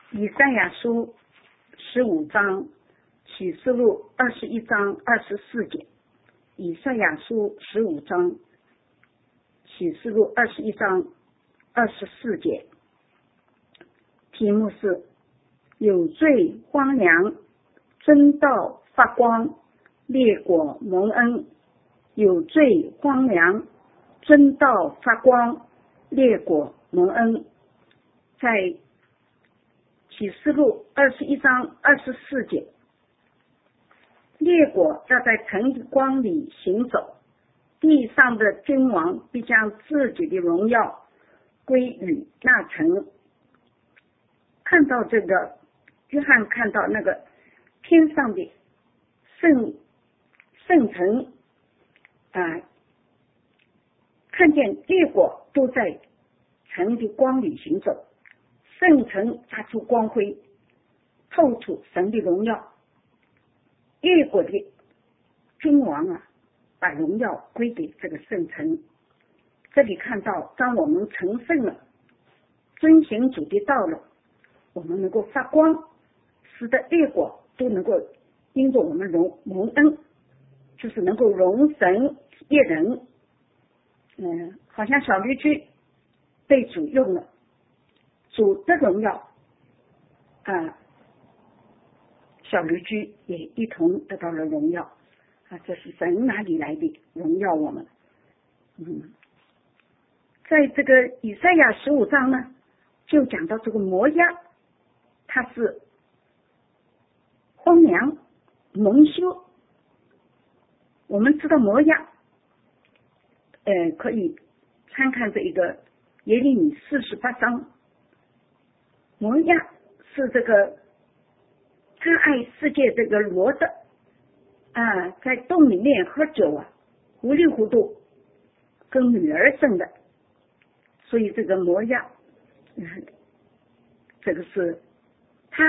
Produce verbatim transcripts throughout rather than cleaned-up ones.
以赛亚书十五章，启示录二十一章二十四节。以赛亚书十五章，启示录二十一章二十四节。题目是有罪荒凉，真道发光，列国蒙恩。有罪荒凉，真道发光，列国蒙恩。在启示录二十一章二十四节，列国要在晨光里行走，地上的君王必将自己的荣耀归于那城。看到这个，约翰看到那个天上的圣圣城啊，看见列国都在城的光里行走，圣城发出光辉，透出神的荣耀。列国的君王啊，把荣耀归给这个圣城。这里看到，当我们成圣了，遵行主的道了，我们能够发光，使得列国都能够因着我们荣蒙恩，就是能够容神悦人。嗯，好像小驴驹被主用了，主的荣耀啊，小驴驹也一同得到了荣耀啊！这是神哪里来的荣耀我们？嗯，在这个以赛亚十五章呢，就讲到这个摩押，它是荒凉蒙羞。我们知道摩押，呃，可以参看这一个耶利米四十八章。摩押是这个他爱世界这个罗德啊，在洞里面喝酒啊，糊里糊涂跟女儿生的，所以这个摩押，嗯，这个是他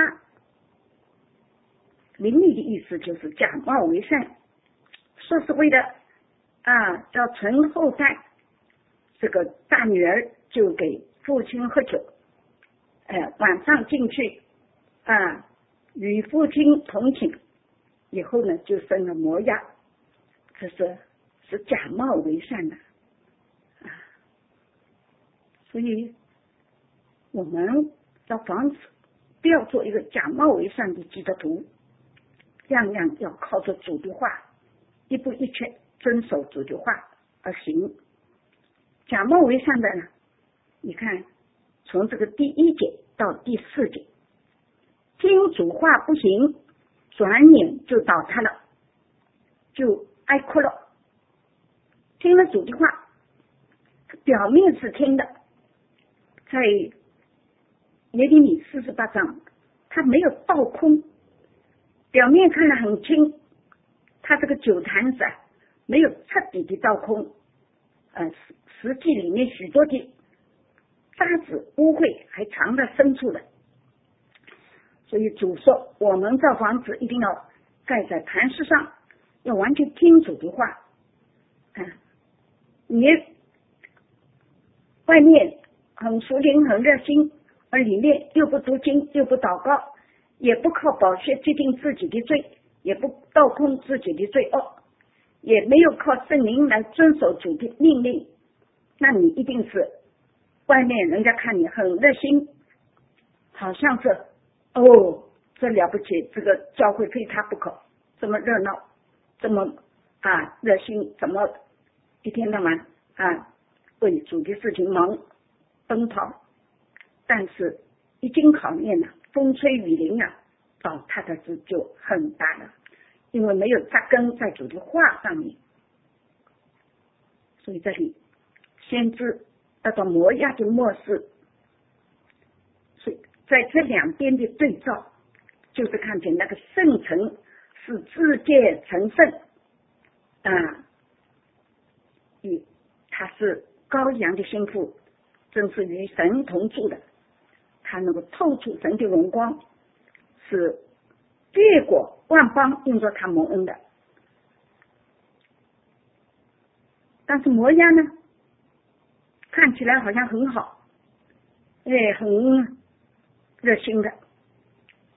灵里的意思，就是假冒为善，说是为了啊要存后代。这个大女儿就给父亲喝酒，哎，晚上进去啊与父亲同寝，以后呢就生了摩押，这是是假冒为善的啊。所以我们要防止不要做一个假冒为善的基督徒，样样要靠着主的话，一步一切遵守主的话而行。假冒为善的呢，你看从这个第一节到第四节，听主话不行，转眼就倒塌了，就哀哭了。听了主的话，表面是听的，在耶利米四十八章，他没有倒空，表面看得很轻，他这个酒坛子啊，没有彻底的倒空，呃，实际里面许多的渣子污秽还藏在深处的。所以主说，我们造房子一定要盖在磐石上，要完全听主的话。啊，你外面很熟灵很热心，而里面又不读经又不祷告，也不靠宝血洁净自己的罪，也不倒空自己的罪恶，也没有靠圣灵来遵守主的命令，那你一定是外面人家看你很热心，好像是哦，这了不起，这个教会非他不可，这么热闹，这么啊热心，怎么一天到晚啊为主的事情忙奔跑，但是一经考验了，风吹雨淋啊，哦，他的事就很大了，因为没有扎根在主的话上面。所以这里先知要到摩押的末世，所以在这两边的对照，就是看见那个圣城是自界成圣啊，以他是羔羊的心腹，正是与神同住的，他能够透出神的荣光，是列国万邦因着他蒙恩的。但是摩押呢，看起来好像很好，哎，很热心的，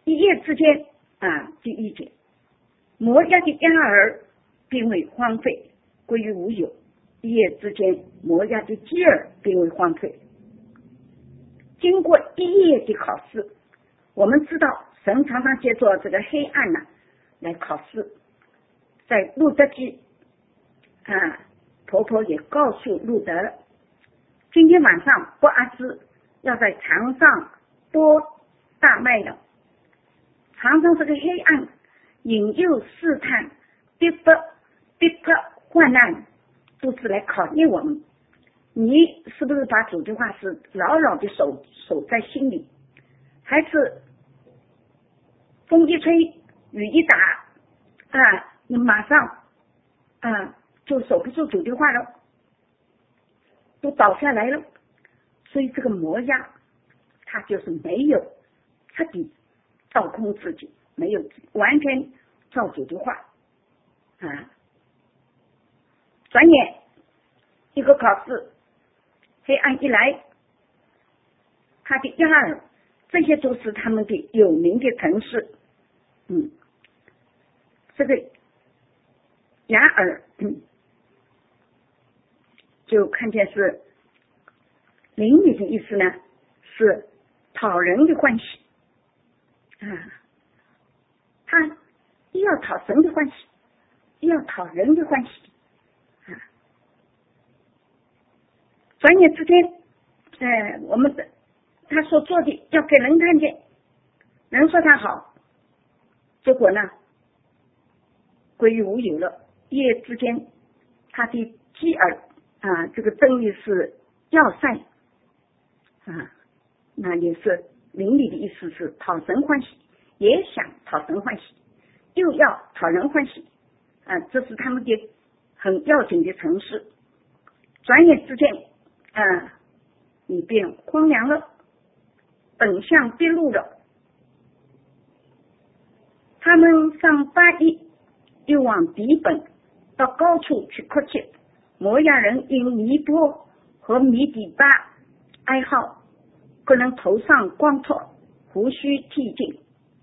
一夜之间啊，第一节，摩押的鸭儿变为荒废，归于无有。一夜之间，摩押的基尔变为荒废。经过一夜的考试，我们知道神常常借着这个黑暗呢、啊、来考试。在路德记啊，婆婆也告诉路德，今天晚上波阿斯要在墙上剥大麦了。常常这个黑暗引诱试探逼迫逼迫患难，都是来考验我们，你是不是把主的话是牢牢的守守在心里，还是风一吹雨一打啊，你马上啊就守不住主的话了，都倒下来了。所以这个摩押他就是没有彻底照空自己，没有完全照主的话啊。转眼一个考试，黑暗一来，他的亚尔，这些都是他们的有名的城市。嗯，这个雅尔，嗯，就看见是邻里的意思呢，是讨人的欢喜啊。他又要讨神的欢喜，又要讨人的欢喜啊。转眼之间，呃，我们的他所做的要给人看见，人说他好，结果呢归于无有了。一夜之间，他的基尔啊，这个正义是要塞啊，那也是邻里的意思是讨神欢喜，也想讨神欢喜，又要讨人欢喜啊，这是他们的很要紧的城市。转眼之间啊，你变荒凉了，本相毕露了。他们上巴伊，又往底本到高处去哭泣。摩押人因尼波和米底巴哀号，个人头上光脱，胡须剃尽。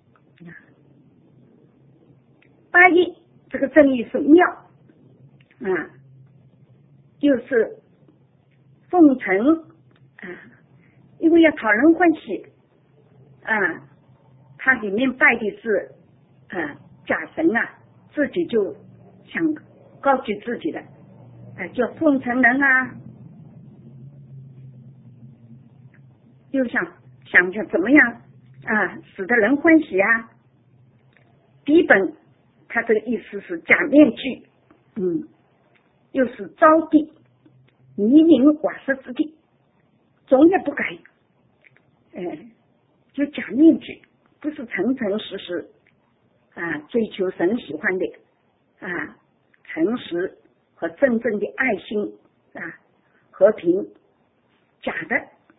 巴伊这个正义是庙啊，又是奉承啊，因为要讨人欢喜啊，它里面拜的是啊假神啊，自己就想高举自己的啊，叫奉承人啊，又想想着怎么样啊使得人欢喜啊。底本他这个意思是假面具，嗯，又是招地泥泞瓦石之地，总也不改，呃，就假面具，不是诚诚实实啊，追求神喜欢的啊，诚实和真正的爱心啊，和平，假的。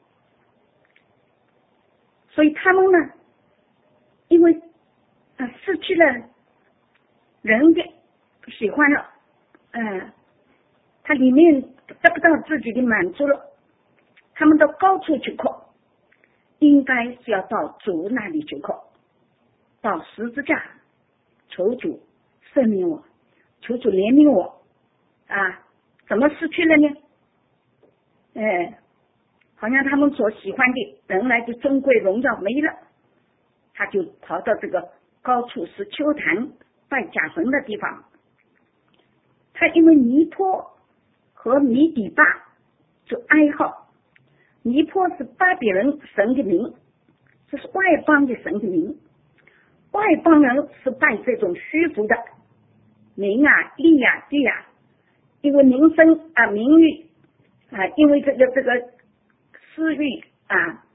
所以他们呢，因为啊失去了人的喜欢了，嗯、呃，他里面得不到自己的满足了，他们到高处去哭，应该是要到主那里去哭，到十字架求主赦免我，求主怜悯我啊！怎么失去了呢？哎，好像他们所喜欢的人来的尊贵荣耀没了，他就跑到这个高处是丘坛拜假神的地方。他因为尼波和米底巴就哀号，尼波是巴比伦神的名，这是外邦的神的名，外邦人是拜这种虚浮的名啊、利啊、地啊，因为名声啊、名誉啊，因为这个这个私欲啊、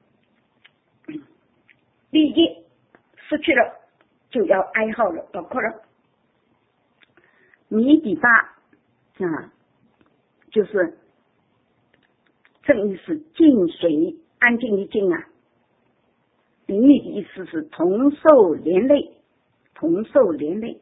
利益失去了，就要哀号了，包括了米底巴啊，就是正义是静水，安静的静啊。灵力的意思是同受连累，同受连累。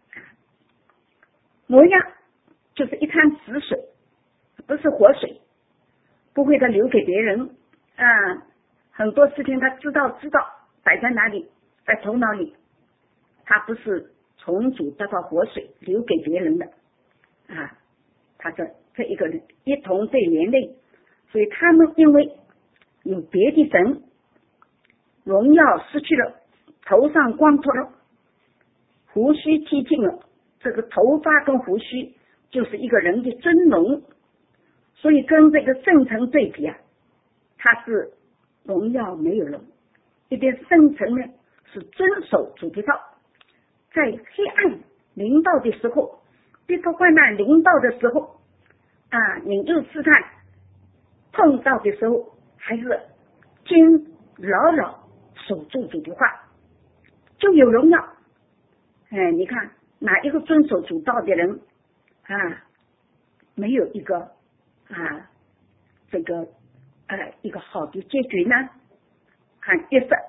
摩押就是一滩死水，不是活水，不会的留给别人啊。很多事情他知道知道摆在哪里， 在头脑里，他不是从主得到活水留给别人的啊，他这这一个人一同被连累，所以他们因为有别的神，荣耀失去了，头上光脱了，胡须剃尽了。这个头发跟胡须就是一个人的尊荣，所以跟这个圣城对比啊，他是荣耀没有了。一边圣城呢是遵守主的道，在黑暗临到的时候，逼迫患难临到的时候啊，引诱试探碰到的时候，还是坚牢牢守住主的话，就有荣耀。哎，你看哪一个遵守主道的人啊，没有一个啊这个呃一个好的结局呢？看约瑟，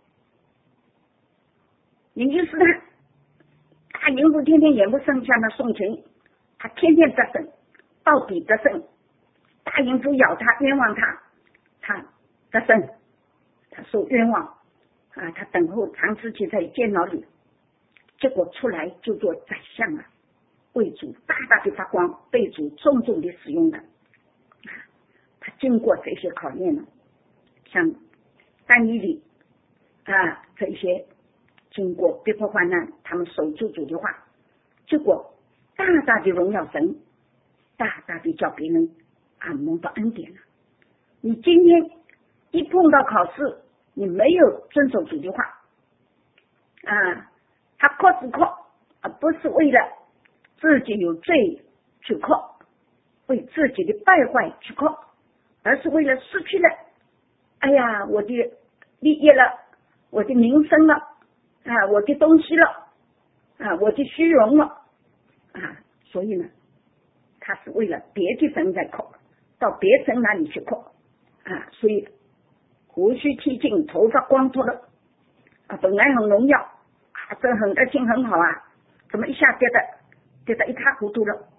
引诱试探，他淫妇天天眼不剩向他送情，他天天得胜，到底得胜。大淫妇咬他，冤枉他，他得胜，他受冤枉啊！他等候长时期在监牢里，结果出来就做宰相了，为主大大的发光，被主重重的使用的。啊，他经过这些考验了，像但以理啊这一些经过逼迫患难，他们守住主的话，结果大大的荣耀神，大大的叫别人啊蒙到恩典了。你今天一碰到考试，你没有遵守主的话啊，他考只考啊，不是为了自己有罪去考，为自己的败坏去考，而是为了失去了哎呀我的利益了，我的名声了啊，我的东西了啊，我的虚荣了啊，所以呢他是为了别的神在考，到别神那里去考啊，所以胡须剃尽，头发光脱了啊，本来很荣耀啊，这很热情很好啊，怎么一下跌的跌得一塌糊涂了。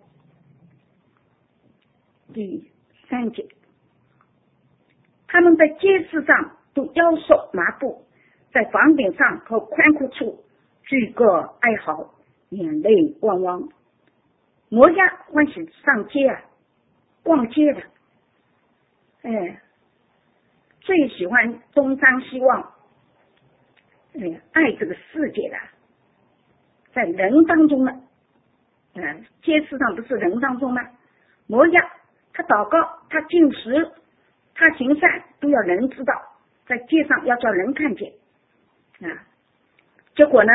第三节，他们在街市上都腰束麻布，在房顶上和宽阔处举个哀嚎，眼泪汪汪。摩押欢喜上街啊，逛街的，哎，最喜欢东张西望，哎，爱这个世界的，在人当中呢，嗯，街市上不是人当中吗？摩押他祷告，他进食，他行善，都要人知道，在街上要叫人看见啊。结果呢，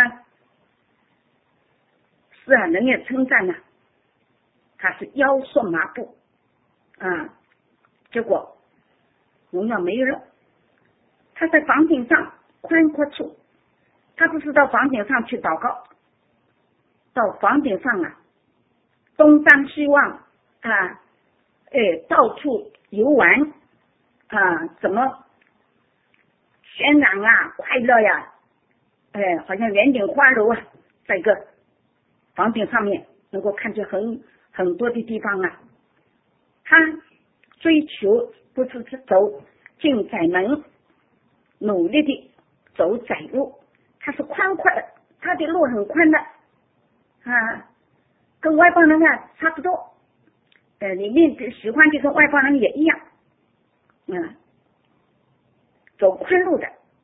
是啊，人也称赞呢，他是腰束麻布啊，结果荣耀没有了。他在房顶上宽阔处，他不是到房顶上去祷告，到房顶上啊，东张西望啊，哎，到处游玩啊，怎么渲染啊，快乐呀，哎，好像圆顶花楼啊，在一个房顶上面能够看见很很多的地方啊。他追求不是走进窄门，努力的走窄路，他是宽阔的，他的路很宽的啊，跟外邦人啊差不多，呃，里面喜欢的跟外邦人也一样，嗯，走宽路的，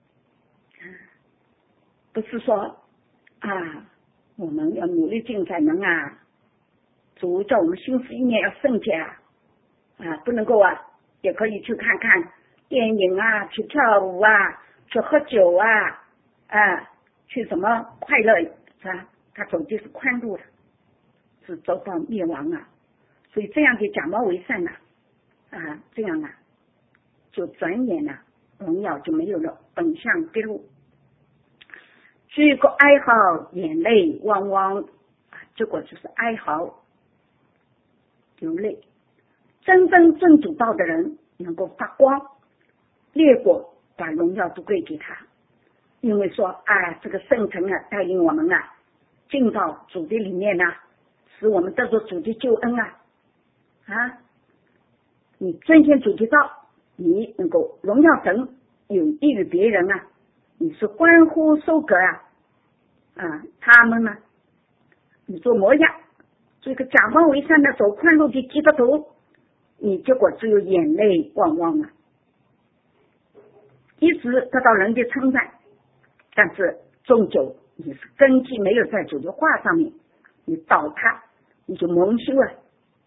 不是说啊，我们要努力进窄门啊，主叫我们心思意念要圣洁啊，啊，不能够啊，也可以去看看电影啊，去跳舞啊，去喝酒啊，啊，去什么快乐是吧？他走的是宽路的，是走到灭亡啊，所以这样的假冒为善呐、啊，啊，这样啊，就转眼啊，荣耀就没有了，本相毕露，举个哀嚎，眼泪汪汪，啊，结果就是哀嚎流泪。真正正主道的人能够发光，列国把荣耀都归给他，因为说啊，这个圣城啊，带领我们啊，进到主的里面啊，使我们得到主的救恩啊，啊，你遵循主的道，你能够荣耀神，有益于别人啊， 你是关乎收割啊，啊，他们呢，你做摩押，做一个假冒为善的走宽路的基督徒，你结果只有眼泪汪汪啊，一直得到人的称赞，但是终究你是根基没有在主的话上面，你倒塌，你就蒙羞了。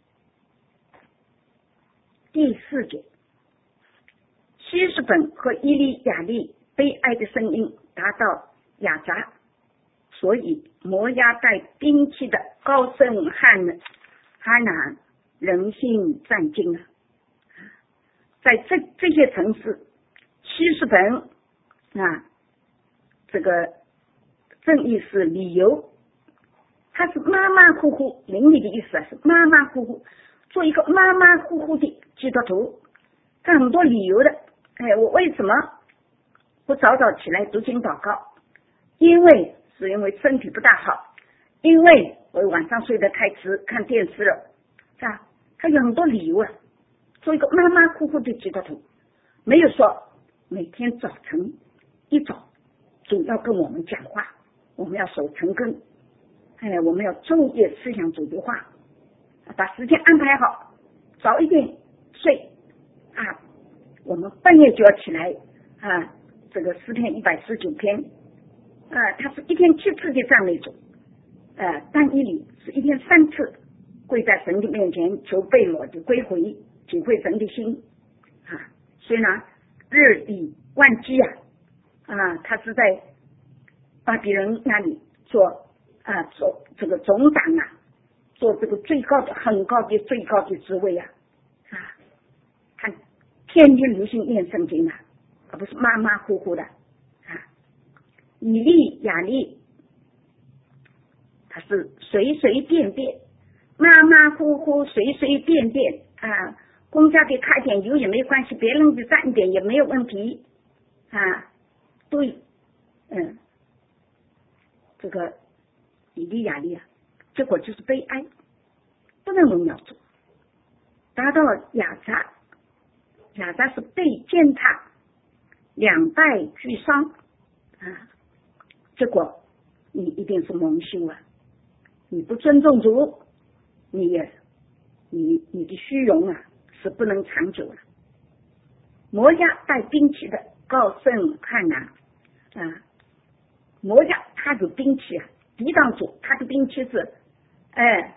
第四节，希实本和伊利亚利悲哀的声音达到雅杂，所以摩押带兵器的高声汉哈拿人心战惊啊！在这这些城市，希实本啊，这个正义是理由，它是马马虎虎，灵里的意思啊是马马虎虎，做一个马马虎虎的基督徒，他很多理由的。哎，我为什么不早早起来读经祷告？因为是因为身体不大好，因为我晚上睡得太迟，看电视了，是吧？他有很多理由啊。做一个马马虎虎的基督徒，没有说每天早晨一早主要跟我们讲话，我们要守晨更，哎，我们要昼夜思想主的话，把时间安排好，早一点睡啊，我们半夜就要起来啊，这个诗篇一百十九篇啊，它是一天七次的赞美主，呃，但以理是一天三次跪在神的面前求被掳的归回，体会神的心啊。所以呢，日理万机啊，啊，他是在巴比伦那里做啊做这个总长啊，做这个最高的很高的最高的职位啊啊，看天天流行念圣经啊，而不是马马虎虎的啊。以利亚利他是随随便便马马虎虎随随便便啊，公家的开点油也没关系，别人的占点也没有问题啊。对，嗯，这个以利亚利啊，结果就是悲哀，不能荣耀主。达到了雅杂，雅杂是被践踏，两败俱伤啊，结果你一定是蒙羞啊！你不尊重主，你也你你的虚荣啊是不能长久的。摩押带兵器的高盛汉拿啊，摩押他有兵器啊，抵挡主，他的兵器是哎，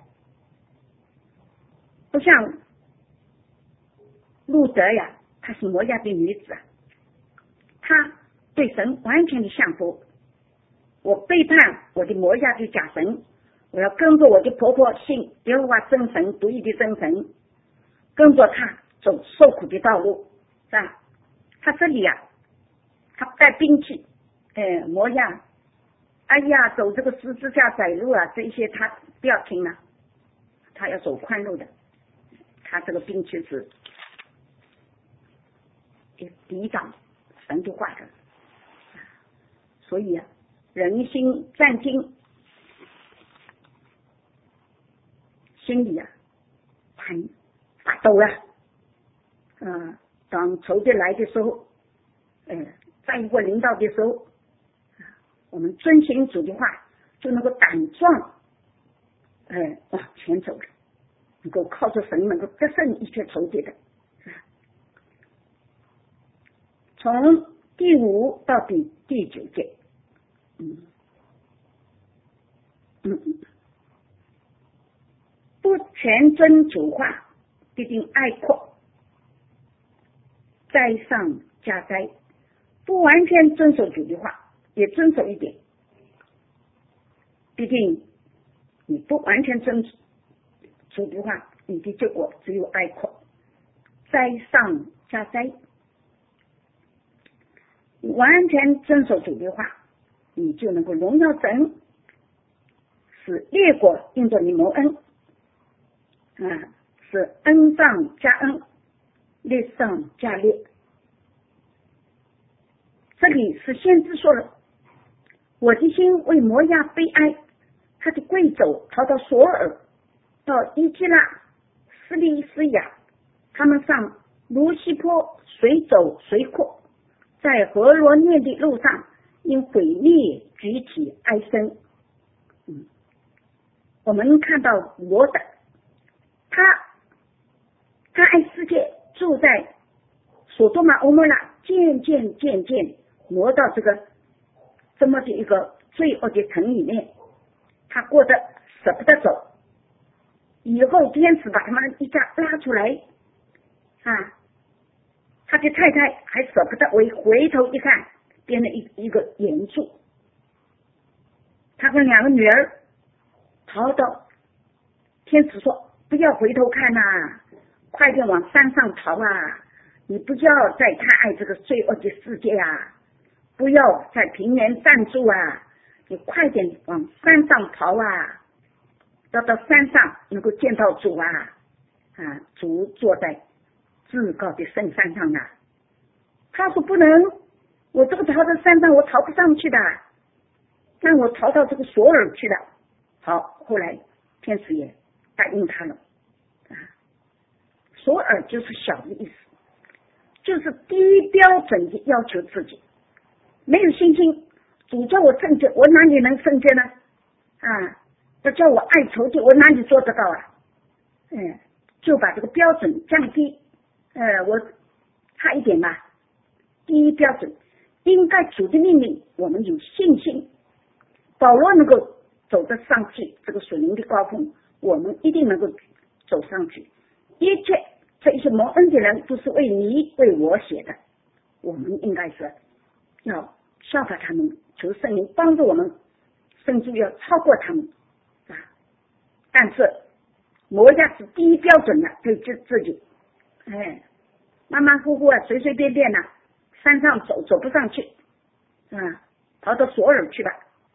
不像路德呀，她是摩押的女子啊，她对神完全的降服。我背叛我的摩押的假神，我要跟着我的婆婆信耶和华真神独一的真神，跟着他走受苦的道路，是吧？他这里啊，他带兵器，哎，摩押，哎呀，走这个十字架窄路啊，这些他不要听了，他要走宽路的，他这个兵器是抵挡神的话的，所以啊，人心战惊，心里啊很发抖了。嗯、呃，当仇敌来的时候，呃，在一个领导的时候，我们遵循主的话，就能够胆壮，呃，往前走了，能够靠着神能够得胜一切仇敌的。从第五到第第九节，嗯嗯，不全遵主话，必定哀阔，灾上加灾；不完全遵守主的话，也遵守一点，必定你不完全遵守主的话，你的结果只有哀阔，灾上加灾。完全遵守主的话，你就能够荣耀神，使列国因着你蒙恩啊，是恩上加恩，列上加列。这里是先知说了，我的心为摩押悲哀，他的贵胄逃到索尔，到伊基拉、斯利斯亚，他们上卢西坡随走随阔，在河罗涅的路上因毁灭举起哀声。嗯，我们看到罗德，他他爱世界，住在索多玛欧摩拉，渐渐渐渐挪到这个这么的一个罪恶的城里面，他过得舍不得走。以后天使把他们一家拉出来啊，他的太太还舍不得回回头一看，变了一一个岩柱。他跟两个女儿逃到，天使说不要回头看啊，快点往山上逃啊，你不要再太爱这个罪恶的世界啊，不要在平原站住啊，你快点往山上逃啊，要到山上能够见到主啊，啊，主坐在至高的圣山上啊。他说不能，我这个逃到山上我逃不上去的，让我逃到这个索尔去的。好，后来天使也答应他了啊。索尔就是小的意思，就是低标准的要求自己，没有信心。主叫我圣洁，我哪里能圣洁呢？啊，要叫我爱仇敌，我哪里做得到啊？嗯，就把这个标准降低。呃，我差一点吧，低标准，应该主的命令，我们有信心。保罗能够走得上去这个属灵的高峰，我们一定能够走上去。一切这一些蒙恩的人都是为你为我写的，我们应该是要效法他们，求圣灵帮助我们，甚至要超过他们啊！但是摩押是低标准的，对自自己，哎，马马虎虎啊，随随便便啊，山上走走不上去，啊，跑到索尔去了。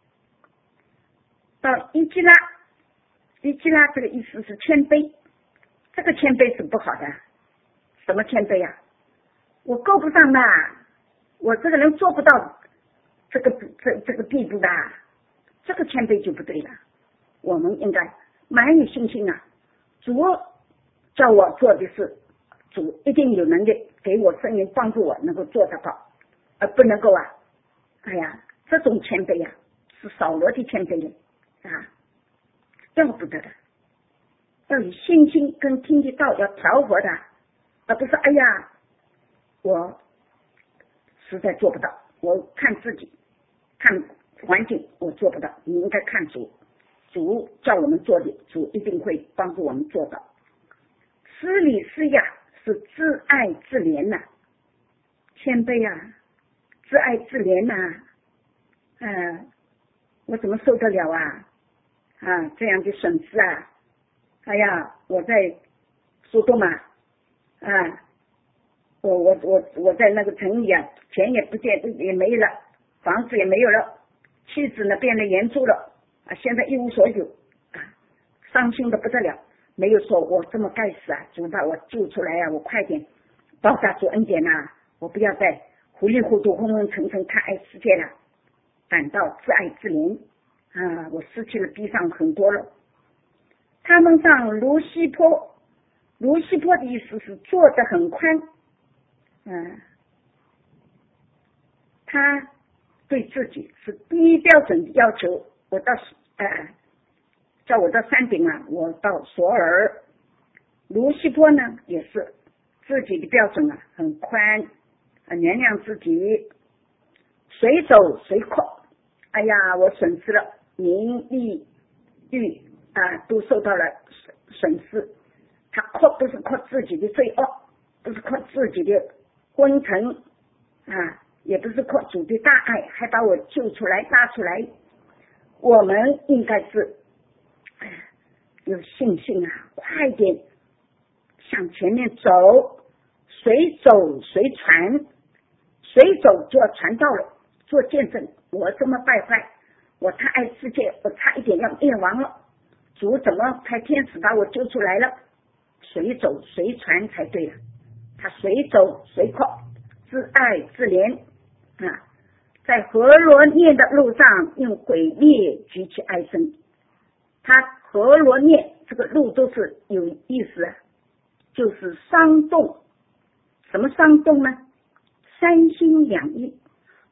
到伊基拉，伊基拉这个意思是谦卑，这个谦卑是不好的。什么谦卑啊？我够不上的，我这个人做不到这个这这个地步的，这个谦卑就不对了。我们应该蛮有信心啊，主叫我做的事，主一定有能力给我圣灵帮助我能够做得到，而不能够啊，哎呀，这种谦卑啊，是扫罗的谦卑的啊，要不得的，要有信心跟听得到，要调和的，而不是哎呀，我实在做不到，我看自己，看环境，我做不到。你应该看主，主叫我们做的，主一定会帮助我们做到。施礼施雅是自爱自怜呐、啊，谦卑啊，自爱自怜呐、啊，嗯、呃，我怎么受得了啊？啊，这样的损失啊！哎呀，我在苏多玛啊，我我我我在那个城里啊，钱也不见也没了，房子也没有了，妻子呢变得严重了啊，现在一无所有啊，伤心的不得了。没有说我这么该死啊，主把我救出来啊，我快点报答主恩典呐、啊，我不要再糊里糊涂昏昏沉沉太爱世界了，感到自爱自怜啊，我失去了地上很多了。他们上卢西坡，卢西坡的意思是做得很宽，嗯，他对自己是低标准的要求，我到呃叫我到山顶啊，我到索尔。卢西坡呢也是自己的标准啊很宽啊，原谅自己，随走随阔。哎呀，我损失了名利欲啊，都受到了损失。他靠不是靠自己的罪恶，不是靠自己的昏沉啊，也不是靠主的大爱，还把我救出来拉出来。我们应该是有信心啊，快点向前面走，随走随传，随走就要传道了，做见证。我这么败坏，我太爱世界，我差一点要灭亡了，主怎么派天使把我救出来了？随走随传才对了。他随走随靠，自爱自怜啊，在何罗念的路上用毁灭举起哀声。他何罗念这个路都是有意思啊，就是伤动。什么伤动呢？三心两意，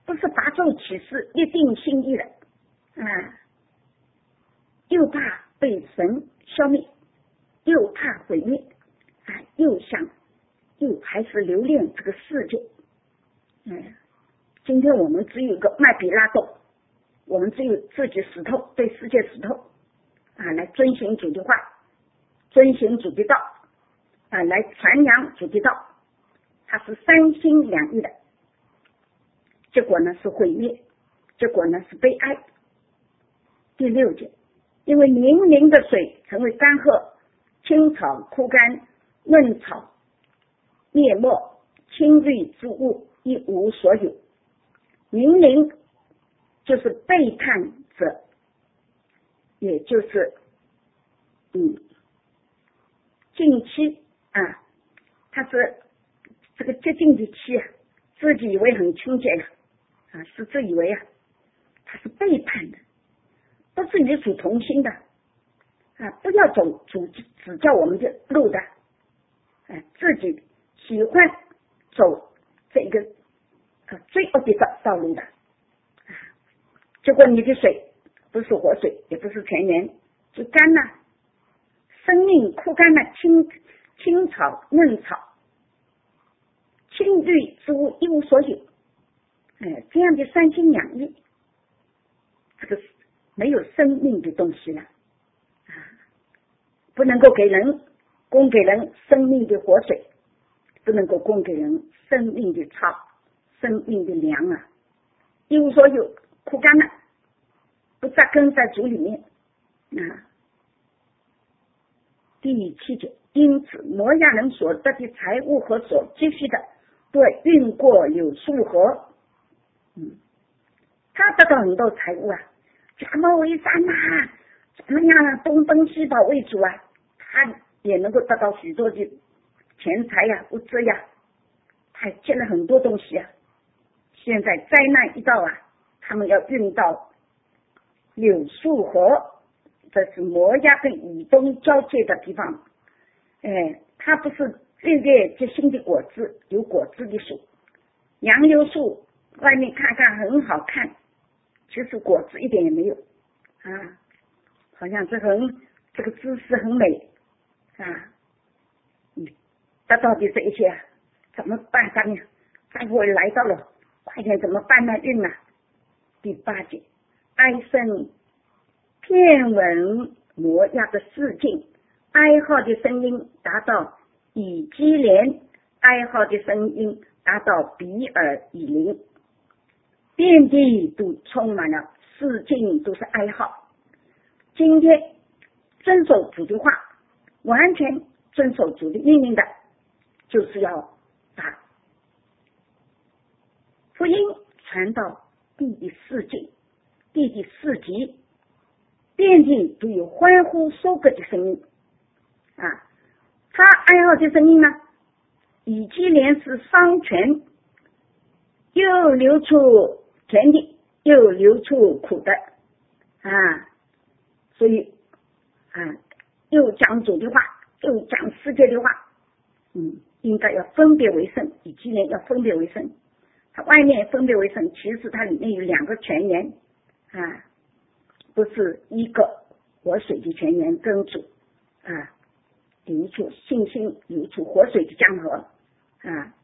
不是发咒起誓一定心意的啊，又怕被神消灭，又怕毁灭啊，又想又还是留恋这个世界。嗯，今天我们只有一个麦比拉多，我们只有自己死透，对世界死透啊，来遵循主的话，遵循主的道啊，来传扬主的道，他是三心两意的，结果呢是毁灭，结果呢是悲哀。第六节，因为宁宁的水成为干涸，青草枯干，嫩草灭没，青绿之物一无所有。宁宁就是背叛者，也就是嗯近期啊，他是这个接近的期啊，自己以为很清洁呀啊，是自以为啊，他是背叛的，不是与主同心的啊，不要走主指教我们的路的，啊，自己喜欢走这个啊罪恶的道道路的啊，结果你的水不是活水，也不是泉源，就干了，生命枯干了，青青草嫩草青绿之物一无所有。哎，这样的三心两意，这个没有生命的东西了啊，不能够给人供给人生命的活水，不能够供给人生命的草，生命的粮啊，一无所有，枯干了，不扎根在主里面啊。第七节，因此摩押人所得的财物和所积蓄的，都运过有数河。嗯，他得到很多财物啊，假冒为善啊，怎么样啊，东奔西跑为主啊，他也能够得到许多的钱财呀、啊、物质呀、啊，他建了很多东西啊。现在灾难一到啊，他们要运到柳树河，这是摩押跟以东交界的地方。哎，它不是日月结新的果子，有果子的树，杨柳树外面看看很好看，其实果子一点也没有啊，好像这很这个姿势很美啊，你得到的这一切怎么办法呢？待会来到了，快点怎么办呢？运啊！第八节，哀声遍闻摩押的四境，哀号的声音达到以基连，哀号的声音达到比尔以林，遍地都充满了四境，都是哀号。今天遵守主的话，完全遵守主的命令的，就是要把福音传到第四境、第四级，遍地都有欢呼收割的声音啊！他哀号的声音呢，以基连是桑泉，又流出田地，又流出苦的啊！所以啊，又讲主的话，又讲世界的话，嗯，应该要分别为圣，以基连要分别为圣。它外面分别为圣，其实它里面有两个泉源啊，不是一个活水的泉源跟主啊流出信心流出活水的江河啊，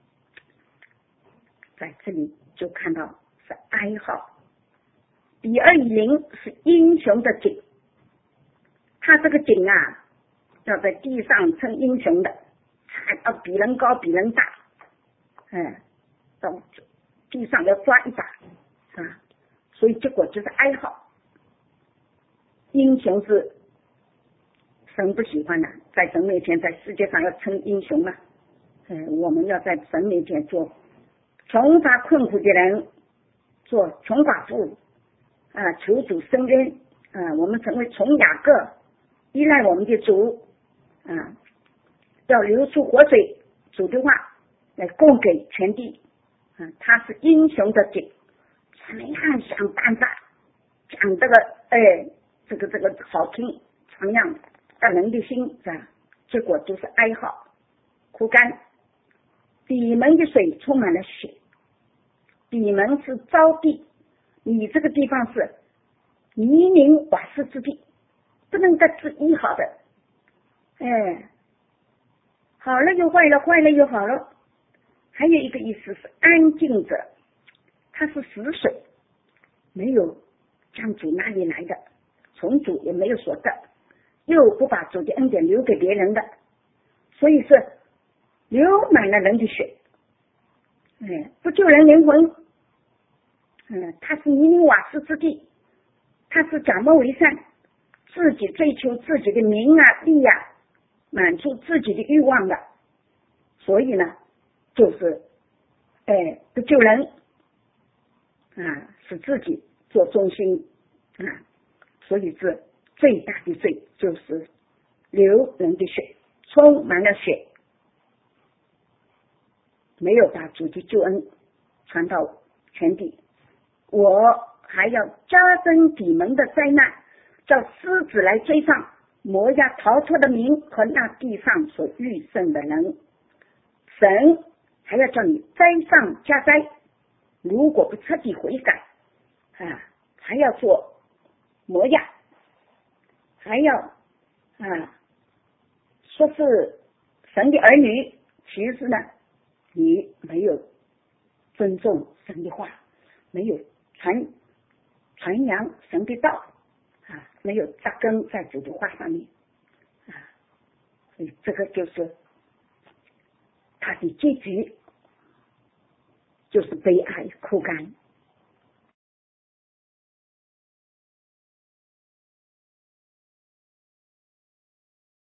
在这里就看到是哀号。比尔以林是英雄的井，他这个井啊要在地上称英雄的，要比人高比人大，嗯，到地上要抓一把啊，所以结果就是哀号。英雄是神不喜欢的，在神面前，在世界上要称英雄了。嗯，我们要在神面前做穷乏困苦的人，做穷寡妇啊，求主伸冤啊，我们成为从雅各，依赖我们的主啊，要流出活水，主的话来供给全地啊，他是英雄的井，怎么样想办法讲这个哎，这个这个好听，怎么样让人的心啊，结果就是哀号枯干，底门的水充满了血， 底门是糟地，你这个地方是泥泞瓦石之地，不能得治医好的。哎，好了又坏了，坏了又好了。还有一个意思是安静者，它是死水，没有将主哪里来的，从主也没有所得，又不把主的恩典留给别人的，所以是流满了人的血。哎，不救人灵魂。嗯，他是泥泞瓦石之地，他是假冒为善，自己追求自己的名啊利啊，满足自己的欲望的，所以呢就是哎不救人啊，使自己做中心啊，所以这最大的罪就是流人的血，充满了血，没有把主的救恩传到全地。我还要加增底门的灾难，叫狮子来追上摩押逃脱的民和那地上所遇胜的人。神还要叫你灾上加灾，如果不彻底悔改啊，还要做摩押，还要啊说是神的儿女，其实呢你没有尊重神的话，没有传传扬神的道啊，没有扎根在主的话上面啊，所以这个就是他的结局，就是悲哀枯干。